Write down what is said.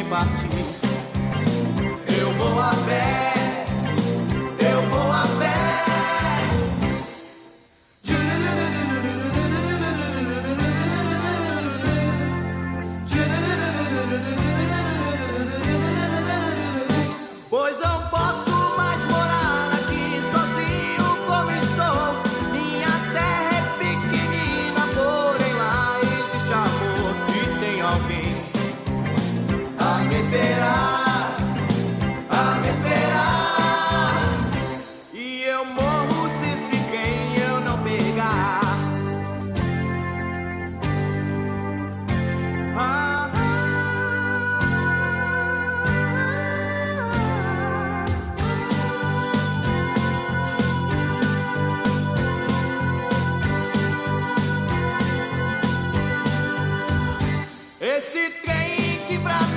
partir. Eu vou a pé, eu vou a pé. Pois não posso mais morar aqui sozinho como estou. Minha terra é pequenina, porém lá existe amor e tem alguém a me esperar, a me esperar. E eu morro se quem eu não pegar. Esse trem que pra